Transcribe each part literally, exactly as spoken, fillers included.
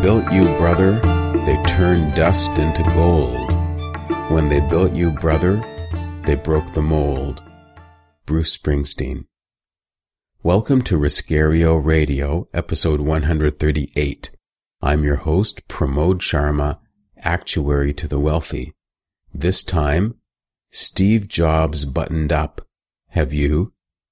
built you, brother, they turned dust into gold. When they built you, brother, they broke the mold. Bruce Springsteen. Welcome to Riscario Radio, episode one hundred thirty-eight. I'm your host, Pramod Sharma, actuary to the wealthy. This time, Steve Jobs buttoned up. Have you?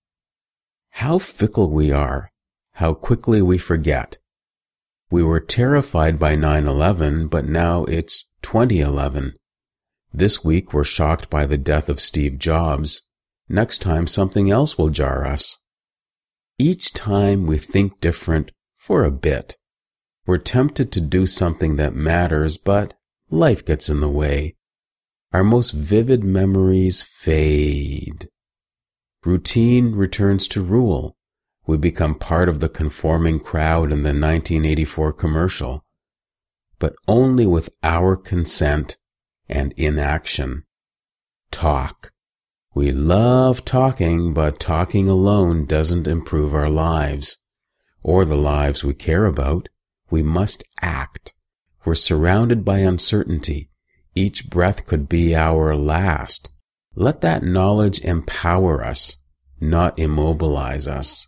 How fickle we are. How quickly we forget. We were terrified by nine eleven, but now it's twenty eleven. This week we're shocked by the death of Steve Jobs. Next time something else will jar us. Each time we think different for a bit. We're tempted to do something that matters, but life gets in the way. Our most vivid memories fade. Routine returns to rule. We become part of the conforming crowd in the nineteen eighty-four commercial, but only with our consent and inaction. Talk. We love talking, but talking alone doesn't improve our lives, or the lives we care about. We must act. We're surrounded by uncertainty. Each breath could be our last. Let that knowledge empower us, not immobilize us.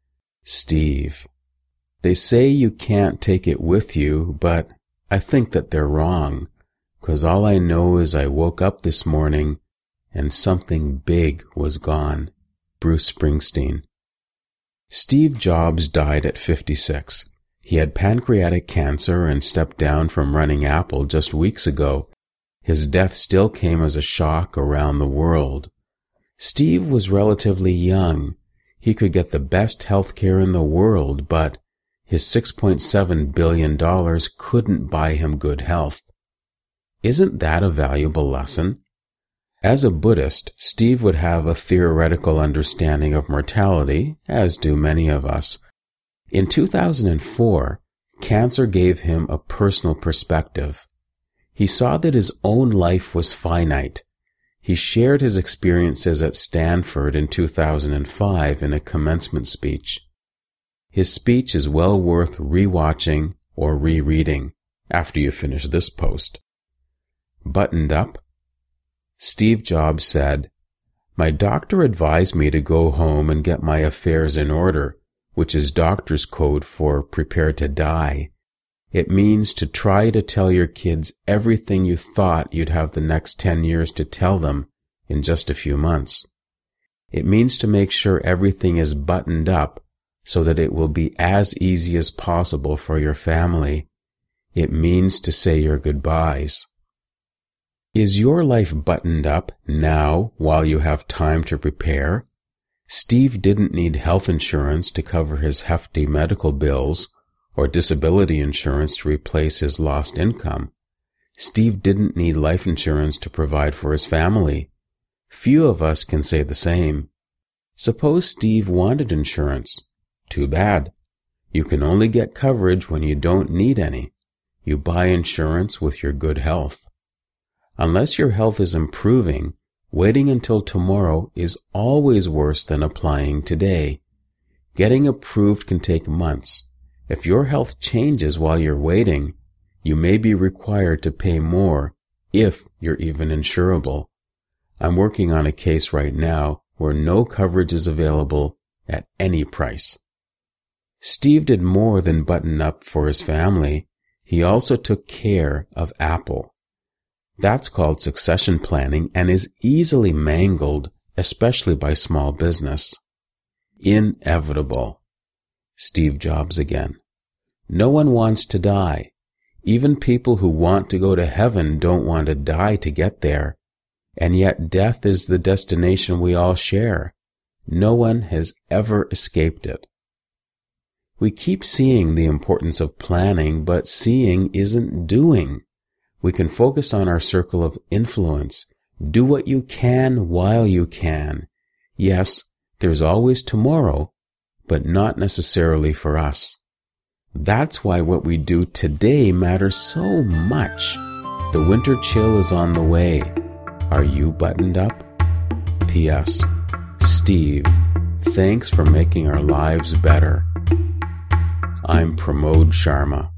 Steve. They say you can't take it with you, but I think that they're wrong. 'Cause all I know is I woke up this morning and something big was gone. Bruce Springsteen. Steve Jobs died at fifty-six. He had pancreatic cancer and stepped down from running Apple just weeks ago. His death still came as a shock around the world. Steve was relatively young. He could get the best health care in the world, but his six point seven billion dollars couldn't buy him good health. Isn't that a valuable lesson? As a Buddhist, Steve would have a theoretical understanding of mortality, as do many of us. In two thousand four, cancer gave him a personal perspective. He saw that his own life was finite. He shared his experiences at Stanford in two thousand five in a commencement speech. His speech is well worth rewatching or rereading after you finish this post. Buttoned up? Steve Jobs said, "My doctor advised me to go home and get my affairs in order, which is doctor's code for prepare to die. It means to try to tell your kids everything you thought you'd have the next ten years to tell them in just a few months. It means to make sure everything is buttoned up so that it will be as easy as possible for your family. It means to say your goodbyes." Is your life buttoned up now while you have time to prepare? Steve didn't need health insurance to cover his hefty medical bills or disability insurance to replace his lost income. Steve didn't need life insurance to provide for his family. Few of us can say the same. Suppose Steve wanted insurance. Too bad. You can only get coverage when you don't need any. You buy insurance with your good health. Unless your health is improving, waiting until tomorrow is always worse than applying today. Getting approved can take months. If your health changes while you're waiting, you may be required to pay more, if you're even insurable. I'm working on a case right now where no coverage is available at any price. Steve did more than button up for his family. He also took care of Apple. That's called succession planning and is easily mangled, especially by small business. Inevitable. Steve Jobs again. No one wants to die. Even people who want to go to heaven don't want to die to get there. And yet death is the destination we all share. No one has ever escaped it. We keep seeing the importance of planning, but seeing isn't doing. We can focus on our circle of influence. Do what you can while you can. Yes, there's always tomorrow, but not necessarily for us. That's why what we do today matters so much. The winter chill is on the way. Are you buttoned up? P S. Steve, thanks for making our lives better. I'm Pramod Sharma.